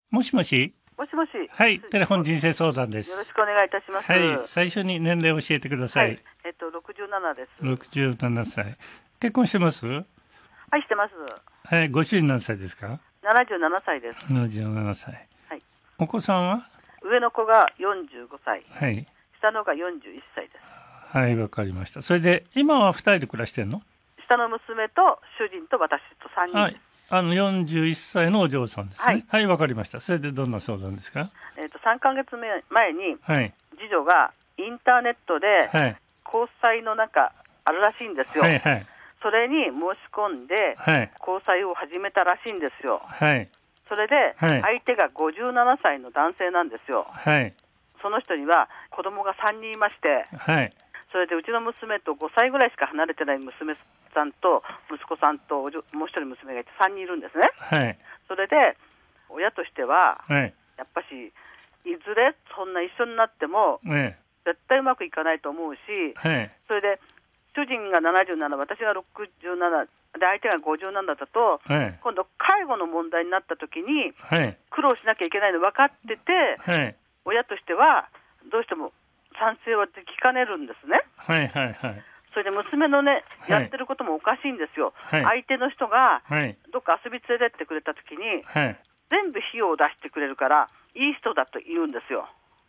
もしもし。 もしもし。 はい、テレフォン人生相談です。 よろしくお願いいたします。 はい、最初に年齢を教えてください。 はい、67です。 67歳。結婚してます？ はい、してます。 はい、ご主人何歳ですか ？77歳です。 77歳。 はい。 お子さんは？ 上の子が45歳。 はい。 下の子が41歳です。 はい、わかりました。それで、今は2人で暮らしてんの？ 下の娘と主人と私と3人です。 はい。41歳のお嬢さんですね。はい、わかりました。それでどんな相談ですか ？3ヶ月前に、 はい、 次女がインターネットで交際の中あるらしいんですよ。 はいはい。 それに申し込んで、 はい、 交際を始めたらしいんですよ。 はい、 それで、 はい、 相手が57歳の男性なんですよ。 はい、 その人には子供が3人いまして、 はい、 それでうちの娘と5歳ぐらいしか離れてない娘さんと息子さんともう一人娘がいて3人いるんですね。 はい、それで親としては、 はい、 やっぱしいずれそんな一緒になっても、絶対うまくいかないと思うし、 はい、 それで主人が77、私が67で相手が57だと、 はい、 今度介護の問題になった時に、 はい、 苦労しなきゃいけないの分かってて、 はい、 親としてはどうしても賛成はできかねるんですね。 はいはいはい。 それで娘のね、やってることもおかしいんですよ。はい、相手の人がどっか遊び連れてってくれた時に、はい、全部費用を出してくれるからいい人だと言うんですよ。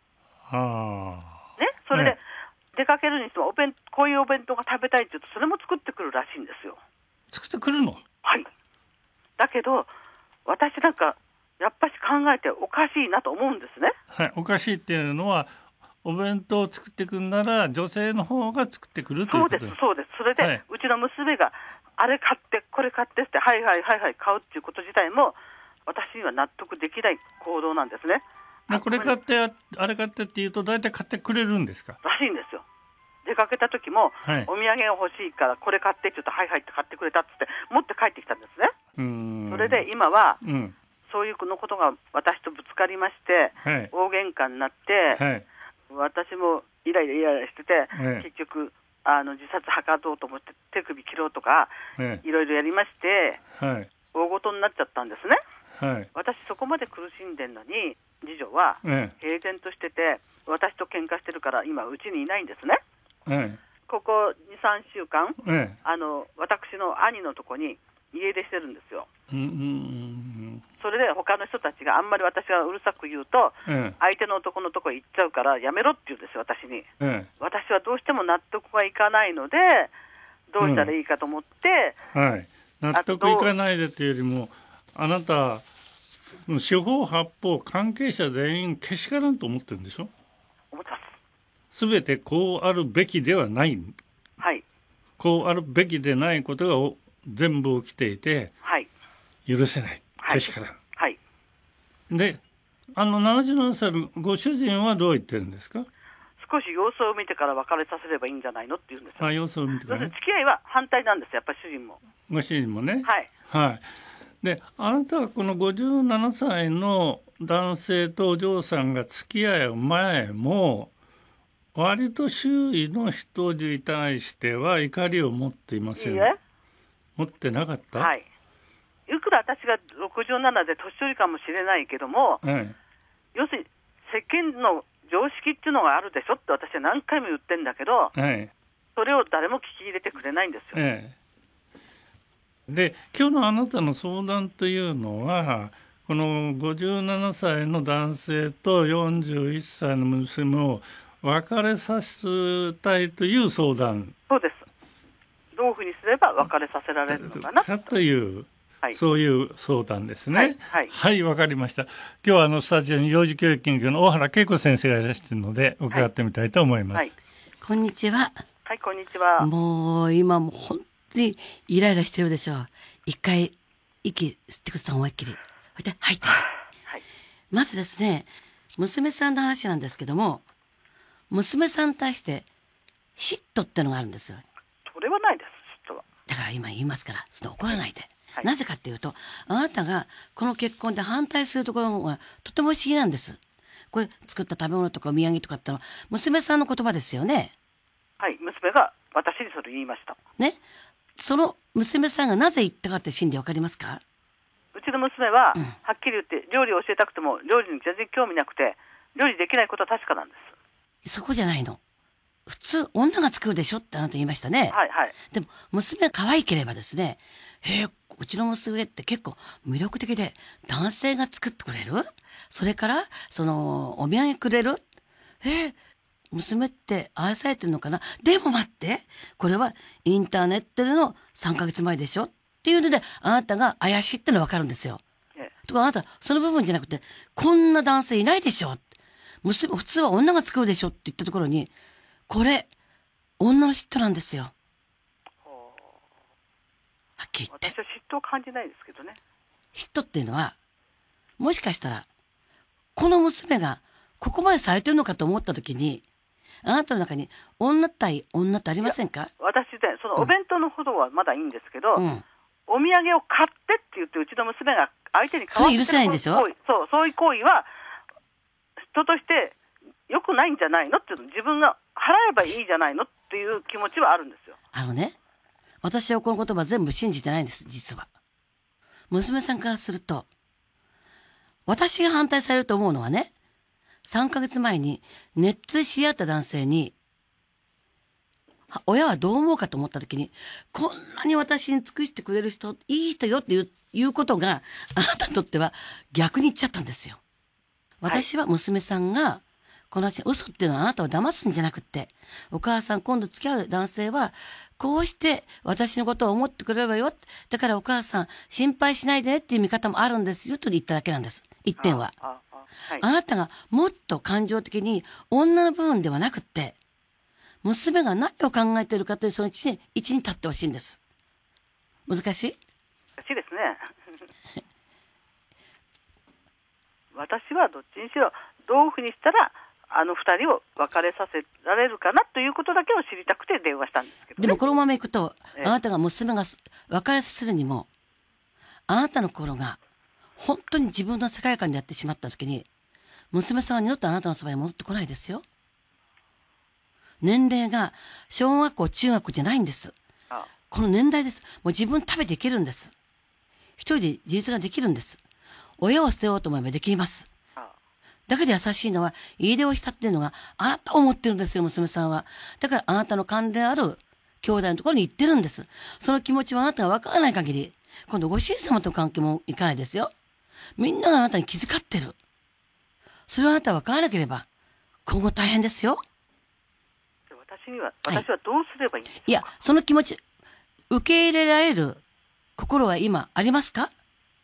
ね、それで、出かけるにしてもこういうお弁当が食べたいって言うとそれも作ってくるらしいんですよ。 作ってくるの？ はい。だけど私なんかやっぱし考えておかしいなと思うんですね。 はい、おかしいっていうのはお弁当を作ってくるなら女性の方が作ってくるということです。 そうです。それで、はい、うちの娘があれ買ってこれ買ってってはい買うっていうこと自体も私には納得できない行動なんですね。 これ買ってあれ買ってって言うと大体買ってくれるんですか？ らしいんですよ。出かけた時も、はい、お土産が欲しいからこれ買ってって言うとはいって買ってくれたって持って帰ってきたんですね。それで今は、そういうのことが私とぶつかりまして、はい、大喧嘩になって、はい、私もイライラしてて、結局自殺図ろうと思って手首切ろうとか、いろいろやりまして、大ごとになっちゃったんですね。私そこまで苦しんでるのに次女は平然としてて、私と喧嘩してるから今うちにいないんですね。ここ 2,3 週間、私の兄のとこに家出してるんですよ。それで他の人たちがあんまり私がうるさく言うと、相手の男のとこへ行っちゃうからやめろって言うんですよ、私に。私はどうしても納得がいかないのでどうしたらいいかと思って、 納得いかないでというよりもあなた四方八方関係者全員けしからんと思ってるんでしょ？ 思ってます。 すべてこうあるべきではない、 はい、 こうあるべきでないことが全部起きていて、はい、許せない、けしからん、 はい、 で77歳のご主人はどう言ってるんですか？ 少し様子を見てから別れさせればいいんじゃないのって言うんですよ。 様子を見てから、ね、 付き合いは反対なんですよ、やっぱり主人も。 ご主人もね。 はい、 はい、であなたはこの57歳の男性とお嬢さんが付き合う前も割と周囲の人に対しては怒りを持っていません？持ってなかった？ はい、いくら私が67で年寄りかもしれないけども、要するに世間の常識っていうのがあるでしょって私は何回も言ってんだけど、それを誰も聞き入れてくれないんですよ。 で今日のあなたの相談というのはこの57歳の男性と41歳の娘を別れさせたいという相談。 そうです。どういうふうにすれば別れさせられるのかなという、そういう相談ですね。 はい、 わかりました。今日はスタジオに幼児教育研究の大原恵子先生がいらっしゃるので伺ってみたいと思います。 こんにちは。 はい、こんにちは。 もう今も本当にイライラしてるでしょう。一回息吸ってください、思いっきり。吐いて。まずですね、娘さんの話なんですけども、娘さんに対して嫉妬ってのがあるんですよ。 それはないです、嫉妬は。 だから今言いますから、怒らないで。なぜかっていうと、あなたがこの結婚で反対するところがとても不思議なんです。これ作った食べ物とかお土産とかってのは娘さんの言葉ですよね。 はい、娘が私にそれ言いました。 ね、その娘さんがなぜ言ったかって心理わかりますか？ ううちの娘は、はっきり言って料理を教えたくても料理に全然興味なくて、料理できないことは確かなんです。 そこじゃないの。普通女が作るでしょってあなた言いましたね。 はいはい。 でも娘が可愛ければですね、うちの娘って結構魅力的で男性が作ってくれる、それからお土産くれる、娘って愛されてるのかな。でも待って、これはインターネットでの3ヶ月前でしょっていうので、あなたが怪しいってのは分かるんですよ。とかあなたその部分じゃなくて、こんな男性いないでしょ、娘普通は女が作るでしょって言ったところに、これ女の嫉妬なんですよ。はっきり言って。 私は嫉妬を感じないですけどね。 嫉妬っていうのは、もしかしたらこの娘がここまでされてるのかと思った時に、あなたの中に女対女ってありませんか？ 私でそのお弁当のほどはまだいいんですけど、お土産を買ってって言ってうちの娘が相手に買わせてる、 それ許せないんでしょ？ そういう行為は人として良くないんじゃないのっていうの、自分が払えばいいじゃないのっていう気持ちはあるんですよ。 私はこの言葉全部信じてないんです。実は娘さんからすると、私が反対されると思うのはね、3ヶ月前にネットで知り合った男性に親はどう思うかと思った時に、こんなに私に尽くしてくれる人、いい人よっていうことがあなたにとっては逆に言っちゃったんですよ。私は娘さんがこの話、嘘っていうのはあなたを騙すんじゃなくって、お母さん今度付き合う男性はこうして私のことを思ってくれればよ、だからお母さん心配しないでねっていう見方もあるんですよと言っただけなんです。一点はあなたがもっと感情的に女の部分ではなくって、娘が何を考えているかというその位置に立ってほしいんです。難しい？ 難しいですね私はどっちにしろどういうふうにしたらあの二人を別れさせられるかなということだけを知りたくて電話したんですけどね。 でもこのままいくと、あなたが娘が別れさせるにも、あなたの心が本当に自分の世界観でやってしまった時に、娘さんは二度とあなたのそばに戻ってこないですよ。年齢が小学校中学じゃないんです。この年代です。もう自分食べていけるんです。一人で自立ができるんです。親を捨てようと思えばできます。だけど優しいのは家出をしたっていうのがあなたを思ってるんですよ、娘さんは。だからあなたの関連ある兄弟のところに行ってるんです。その気持ちはあなたが分からない限り、今度ご主人様との関係もいかないですよ。みんながあなたに気遣ってる。それをあなたは分からなければ今後大変ですよ。 私はどうすればいいんですか？ いや、その気持ち受け入れられる心は今ありますか？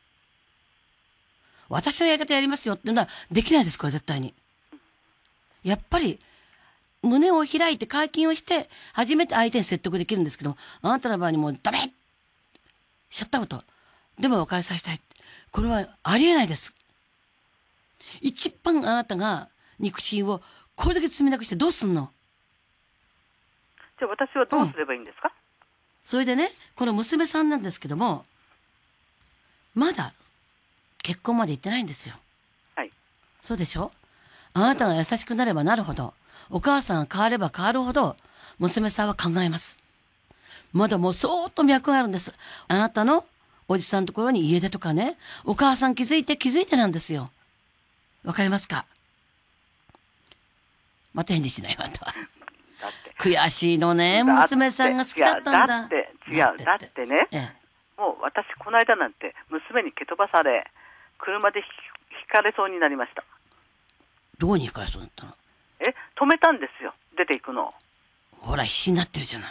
私のやり方やりますよっていうのはできないです、これ絶対に。やっぱり胸を開いて解禁をして初めて相手に説得できるんですけども、あなたの場合にもうダメシャットアウトでも別れさせたい、これはありえないです。一番あなたが肉親をこれだけ積みなくしてどうすんの？ じゃあ私はどうすればいいんですか？ それでね、この娘さんなんですけども、まだ結婚まで行ってないんですよ。 はい。 そうでしょ？あなたが優しくなればなるほど、お母さんが変われば変わるほど、娘さんは考えます。まだもう相当脈があるんです。あなたのおじさんのところに家出とかね、お母さん気づいてなんですよ。わかりますか？また返事しないわと。悔しいのね、娘さんが好きだったんだ。 だってね、もう私この間なんて娘に蹴飛ばされ、車でひかれそうになりました。 どうにひかれそうだったの？ 止めたんですよ、出ていくのを。 ほら必死になってるじゃない。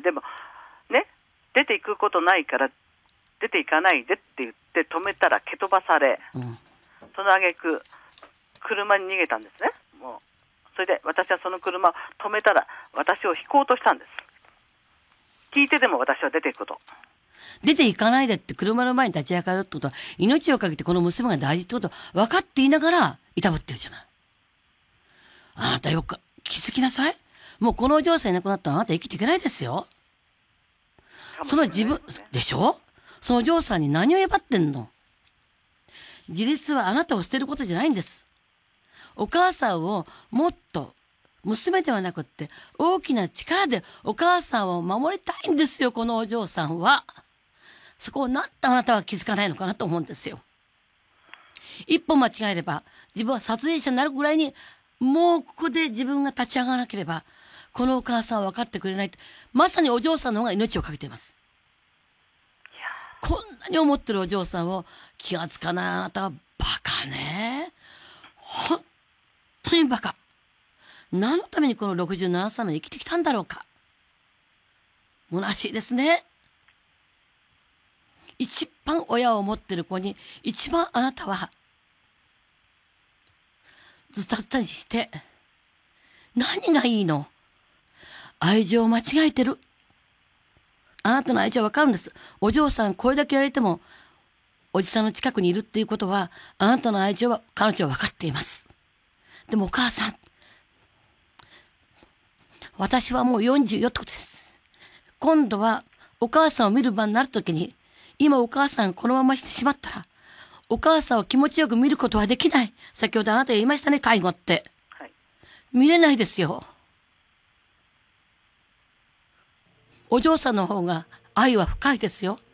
でもね、出ていくことないから出ていかないでって言って止めたら蹴飛ばされ、その挙句車に逃げたんですね。もうそれで私はその車を止めたら私を引こうとしたんです。聞いてでも私は出ていくこと。 出ていかないでって車の前に立ち上がるってことは、命をかけてこの娘が大事ってこと分かっていながらいたぶってるじゃない。あなたよく気づきなさい。もうこのお嬢さんいなくなったらあなた生きていけないですよ。その自分でしょ？そのお嬢さんに何をえばってんの？自立はあなたを捨てることじゃないんです。お母さんをもっと娘ではなくって大きな力でお母さんを守りたいんですよ、このお嬢さんは。 そこをなんであなたは気づかないのかなと思うんですよ。一歩間違えれば自分は撮影者になるぐらいに、もうここで自分が立ち上がらなければこのお母さんは分かってくれない。まさにお嬢さんの方が命をかけています。こんなに思ってるお嬢さんを気がつかないあなたはバカね。本当にバカ。何のためにこの67歳まで生きてきたんだろうか。虚しいですね。一番親を持ってる子に一番あなたはズタズタにして何がいいの？愛情を間違えてる。あなたの愛情はわかるんです。お嬢さんこれだけ言われてもおじさんの近くにいるっていうことはあなたの愛情は彼女は分かっています。でもお母さん、私はもう44ってことです。今度はお母さんを見る場になるときに、今お母さんがこのまましてしまったらお母さんを気持ちよく見ることはできない。先ほどあなたが言いましたね、介護って、はい、見れないですよ。お嬢さんの方が愛は深いですよ。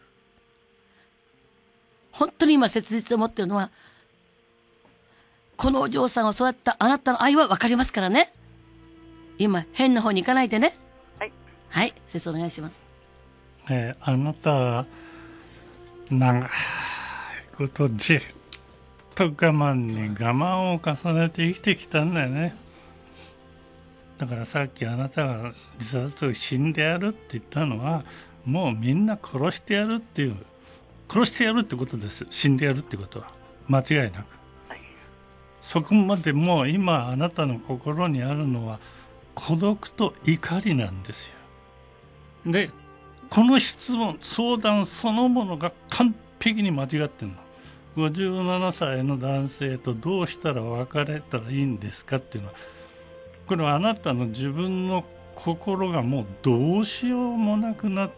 本当に今切実に思ってるのは、このお嬢さんを育ったあなたの愛は分かりますからね。今変な方に行かないでね。はい、はい、先生お願いします。 あなたは長いことじっと我慢に我慢を重ねて生きてきたんだよね。だからさっきあなたが自殺と死んでやるって言ったのは、もうみんな殺してやるっていう、殺してやるってことです。死んでやるってことは間違いなく、はい、そこまでもう今あなたの心にあるのは孤独と怒りなんですよ。でこの質問相談そのものが完璧に間違ってるの。57歳の男性とどうしたら別れたらいいんですかっていうのは、これはあなたの自分の心がもうどうしようもなくなって、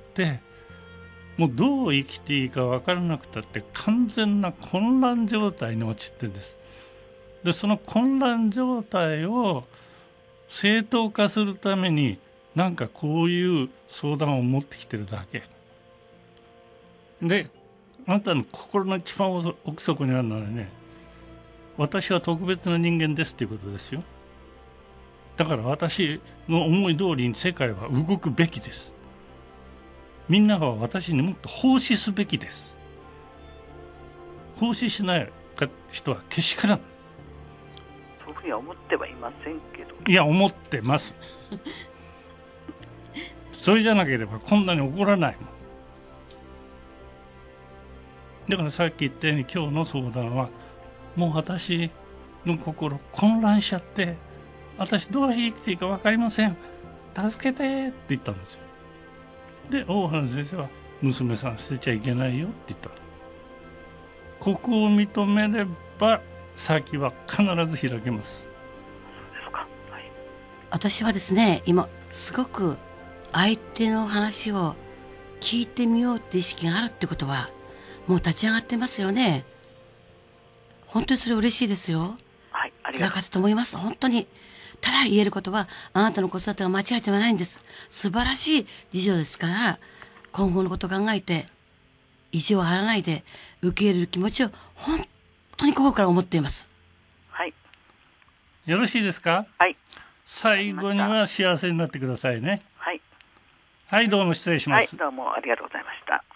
もうどう生きていいか分からなくたって完全な混乱状態に陥ってるんです。でその混乱状態を正当化するためになんかこういう相談を持ってきてるだけで、あなたの心の一番奥底にあるのはね、私は特別な人間ですっていうことですよ。だから私の思い通りに世界は動くべきです。みんなが私にもっと奉仕すべきです。奉仕しない人はけしからん。 そういうふうには思ってはいませんけど。 いや思ってますそれじゃなければこんなに怒らないもん。だからさっき言ったように今日の相談は、もう私の心混乱しちゃって、私どうして生きていいか分かりません、助けてって言ったんですよ。で大原先生は娘さん捨てちゃいけないよって言った。ここを認めれば先は必ず開けます。 そうですか、はい、 私はですね、今すごく相手の話を聞いてみようって意識があるってことはもう立ち上がってますよね。本当にそれ嬉しいですよ。 はい、ありがとう。 辛かったと思います。本当に。ただ言えることは、あなたの子育ては間違えてはないんです。素晴らしい事情ですから、今後のことを考えて意地を張らないで受け入れる気持ちを本当に心から思っています。 はい、 よろしいですか。 はい、 最後には幸せになってくださいね。 はい、 はい、どうも失礼します。 はい、どうもありがとうございました。